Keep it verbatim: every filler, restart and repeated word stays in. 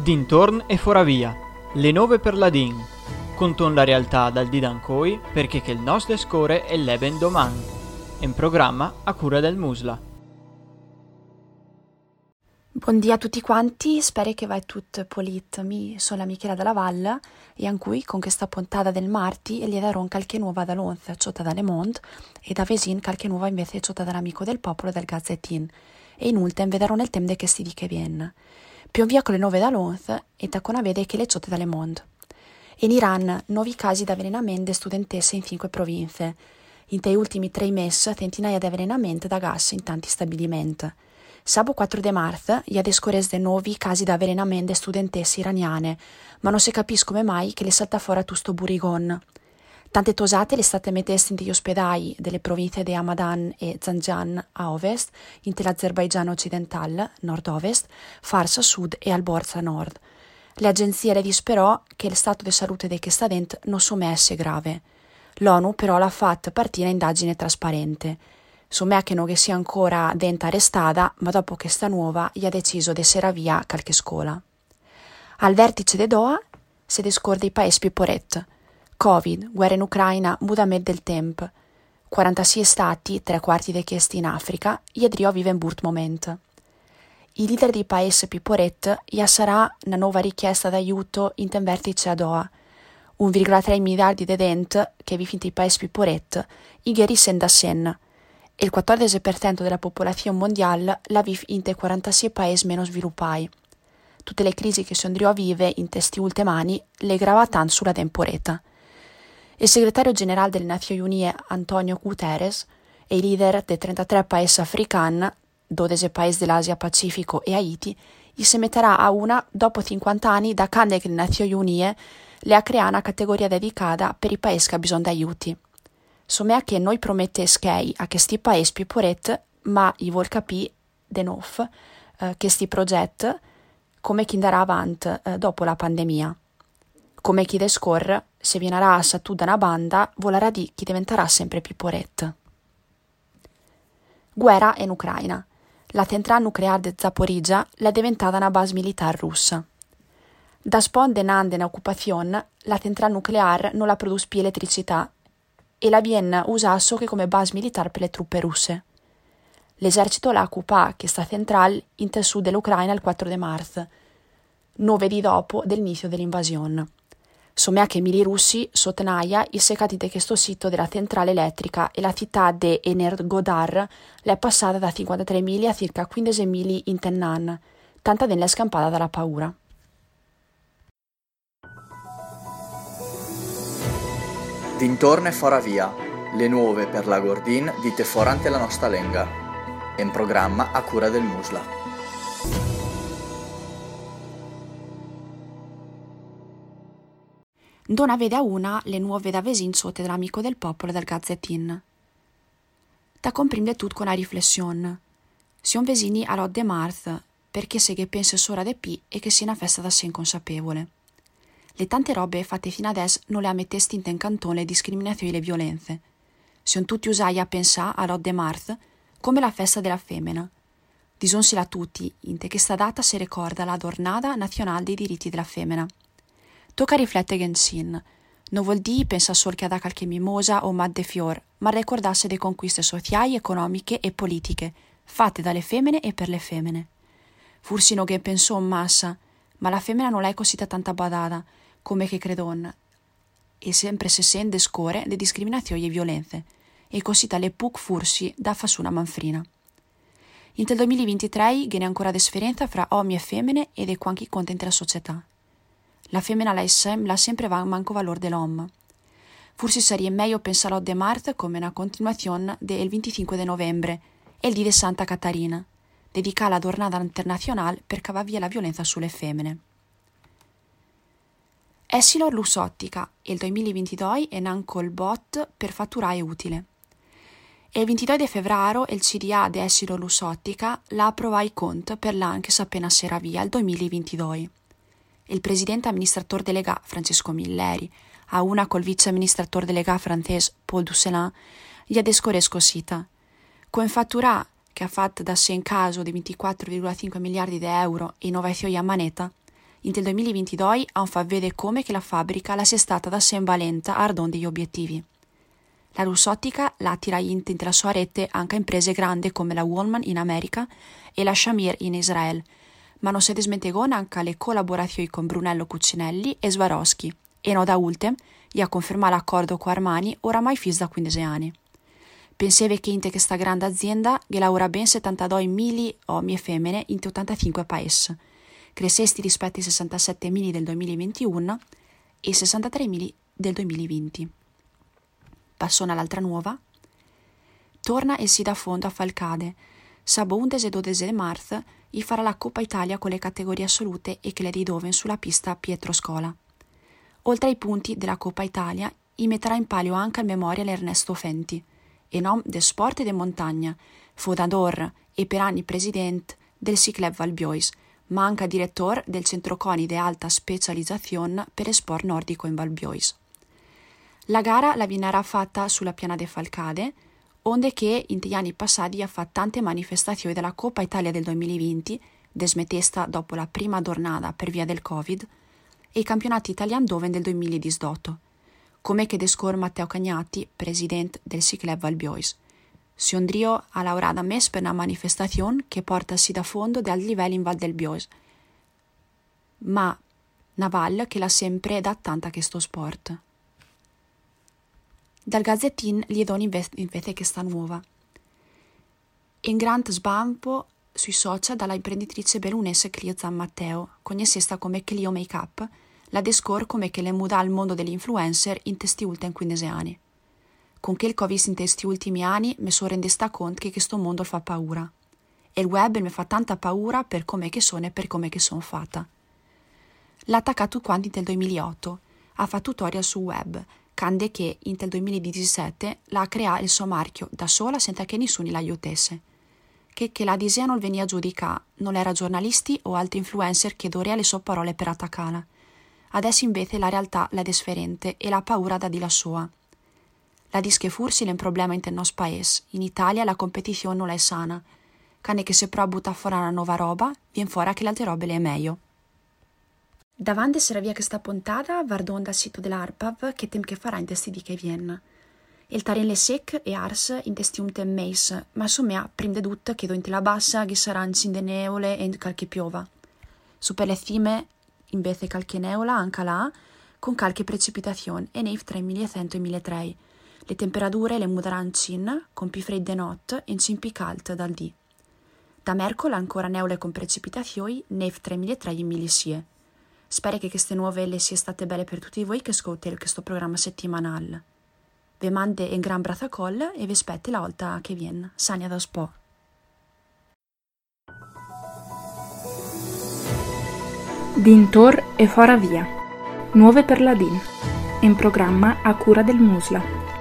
Dintorn e foravia, le nove per la Din. Conton la realtà dal di Dancoi perché che il nostro score è l'eben doman. In programma a cura del Musla. Buongiorno a tutti quanti, spero che vai tutto polit. Mi sono la Michela della Valle e in cui con questa puntata del marti gli darò qualche nuova da Lonza, ciota da Le Monde, e da Vesin qualche nuova invece ciota dall'amico del popolo del Gazzettin. E in ultem vedrò nel tempo che si di che viene. Più via con le nuove da Lonza e taccona vede che le ciote da Le Monde. In Iran, nuovi casi di avvelenamento di studentesse in cinque province. In te ultimi tre mesi, centinaia di avvelenamenti da gas in tanti stabilimenti. Sabato quattro di marzo, gli adescores de nuovi casi di avvelenamento di studentesse iraniane, ma non si capisce come mai che le salta fuori tu sto burigon. Tante tosate le state metteste negli ospedali delle province di Hamadan e Zanjan a ovest, in l'Azerbaigian occidentale, nord-ovest, Fars a sud e Alborz a nord. Le agenzie le disperò che il stato di salute dei studenti non somesse grave. L'ONU però l'ha fatta partire indagine trasparente. Somea che non che sia ancora dentro arrestata, ma dopo che sta nuova gli ha deciso di essere via qualche scuola. Al vertice de Doha si descorre i paesi più poret. Covid, guerra in Ucraina, mutamento del tempo. quarantasei stati, tre quarti dei chiesti in Africa, gli adriò vive in burt momento. I leader dei paesi più poret gli sarà una nuova richiesta d'aiuto in tem vertice a Doha. uno virgola tre miliardi di dent che vi finti i paesi più poret, i gheri sen da sen. E il quattordici per cento della popolazione mondiale la vive in te quarantasei paesi meno sviluppati. Tutte le crisi che Sondrio vive in testi ultimani le grava tanto sulla temporetta. Il segretario generale delle Nazioni Unite Antonio Guterres e i leader dei trentatré paesi africani, dodici paesi dell'Asia Pacifico e Haiti, gli si metterà a una dopo cinquanta anni da quando le Nazioni Unite le ha creato una categoria dedicata per i paesi che hanno bisogno di aiuti. Somea che noi promette schei a questi paesi più poret, ma i vuol capire de nof eh, questi progetti come chi andrà avanti eh, dopo la pandemia. Come chi descorre, se viene a tu da una banda, volerà di chi diventerà sempre più poret. Guerra in Ucraina. La centrale nucleare di Zaporizhzhia è diventata una base militare russa. Da spon denande in occupazione, la centrale nucleare non la produce più elettricità e la viene usata solo come base militare per le truppe russe. L'esercito l'ha occupata questa centrale in tel sud dell'Ucraina il quattro di marzo, nove di dopo dell'inizio dell'invasione. Somea che mili russi sotnaia il secati di questo sito della centrale elettrica e la città di Energodar l'è passata da cinquantatré mili a circa quindici mili in tennan, tanta della scampata dalla paura. Dintorno e foravia, le nuove per la Gordin dite forante la nostra lenga. In programma a cura del Musla. Dona vede a una le nuove da Vesin sotto dell'amico del popolo del Gazzettin. Da comprende tutto con una riflessione. Sion Vesini all'od de Marth, perché se che pensa sora de P e che sia una festa da sé inconsapevole. Le tante robe fatte fino adesso non le ammettesti in cantone le discriminazioni e le violenze. Sion tutti usai a pensare all'od de Marth come la festa della femmina. Disonsila tutti, in te che sta data si ricorda la giornata nazionale dei diritti della femmina. Tocca riflettere gensin. Non vuol dire pensare solo che ha da qualche mimosa o mad de fior, ma ricordarsi delle conquiste sociali, economiche e politiche, fatte dalle femmine e per le femmine. Forse non che pensò in massa, ma la femmina non l'è così tanta badata, come che credon, e sempre se sente score le discriminazioni e violenze, e così tale puc fursi da fa su una manfrina. In del duemilaventitré viene ancora differenza fra uomini e femmine ed è quanti contenti la società. La femmina la sembra sempre va manco valore dell'uomo. Forse sarebbe meglio pensare de Mart come una continuazione del venticinque di novembre e il di Santa Catarina, dedicata alla giornata internazionale per cavare via la violenza sulle femmine. Essilo Lussottica e il duemilaventidue è anche il bot per fatturare utile. E il ventidue di febbraio il C D A di Essilo Lussottica l'ha approvato i conti per l'anno che s'appena sera via il duemilaventidue. Il presidente amministratore delegato Francesco Milleri, a una col vice amministratore delegato francese Paul Dusselin, gli ha descoresco sita. Con fattura che ha fatto da sé in caso di ventiquattro virgola cinque miliardi di euro e innovazioni a manetta, In il duemilaventidue han fa vedere come che la fabbrica la sia stata da sempre lenta a ardon degli obiettivi. La Luxottica la attira in la sua rete anche imprese grandi come la Walmart in America e la Shamir in Israele, ma non si dismentegona anche le collaborazioni con Brunello Cucinelli e Swarovski, e no da ultem gli ha confermato l'accordo con Armani oramai fis da quindici anni. Penseve che in questa grande azienda che lavora ben settantadue mila uomini e femmine in ottantacinque paesi, crescesti rispetto ai sessantasette mila del duemilaventuno e sessantatré mila del duemilaventi. Passona all'altra nuova. Torna il Sida Fondo a Falcade. Sabo undici e dodici marzo gli farà la Coppa Italia con le categorie assolute e che le ridoven sulla pista Pietro Scola. Oltre ai punti della Coppa Italia, gli metterà in palio anche il Memorial Ernesto Fenti, e nom de sport e de montagna, fondatore e per anni presidente del Ciclub Valbiois, ma anche direttore del Centro CONI de alta specializzazione per il sport nordico in Valbiois. La gara la vinerà fatta sulla piana de Falcade, onde che in gli anni passati ha fatto tante manifestazioni della Coppa Italia del duemilaventi, desmetesta dopo la prima giornata per via del Covid, e i campionati italiani dove del duemiladiciotto, come che descor Matteo Cagnati, presidente del Ciclub Valbiois. Si ondrio ha lavorato a mes per una manifestazione che porta sì da fondo dal livello in Val del Biois, ma una val che l'ha sempre da tanta che sto sport. Dal Gazzettin gli do invece che sta nuova. In grande sbampo sui social dalla imprenditrice bellunese Clio Zan Matteo, conoscesta come Clio Makeup, la descor come che le muda al mondo degli influencer in questi ultimi quindici anni. Con che il Covid in questi ultimi anni mi sono rendesta conto che questo mondo fa paura. E il web mi fa tanta paura per come che sono e per come che sono fatta. L'ha attaccato quanti nel duemilaotto, ha fatto tutorial su web, cande che in il duemiladiciassette l'ha creato il suo marchio da sola senza che nessuno la aiutasse. Che, che la disea non venia giudica, non era giornalisti o altri influencer che dorea le sue parole per attaccarla. Adesso invece la realtà l'è differente e la paura da di la sua. La dis che forse è un problema in il nostro paese. In Italia la competizione non è sana. Cane che se però butta fuori una nuova roba, vien fuori che le altre robe le è meglio. Davanti sarà via questa puntata, vardon dal sito dell'Arpav che tem che farà in testi di che viene. Il tarin le sec e ars in testi un tem meis, ma su me prima di tutto che do in la bassa che sarà in de neole e in calche piova. Su per le cime invece calche neola anche là, con calche precipitazione e nei tra i millecento e i milletrecento. Le temperature le muderanno in, con più fredde notte e in più calde dal dì. Da mercola ancora neole con precipitazioni, nei tra i milletrecento e i millesie. Spero che queste nuove le sia state belle per tutti voi che ascoltate questo programma settimanale. Vi mando un gran braccio a colla e vi aspetto la volta che viene. Sania da Spo. Dintor e fora via. Nuove per la Din. In programma a cura del Musla.